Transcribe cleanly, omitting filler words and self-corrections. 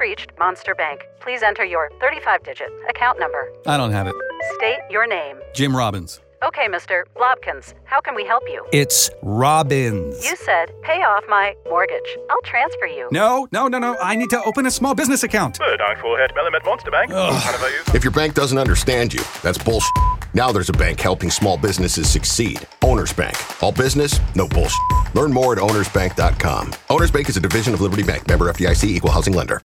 reached Monster Bank. Please enter your 35-digit account number. I don't have it. State your name. Jim Robbins. Okay, Mr. Blobkins, how can we help you? It's Robbins. You said, pay off my mortgage. I'll transfer you. No. I need to open a small business account. Monster Bank. If your bank doesn't understand you, that's bullshit. Now there's a bank helping small businesses succeed. Owners Bank. All business, no bullshit. Learn more at ownersbank.com. Owners Bank is a division of Liberty Bank. Member FDIC, equal housing lender.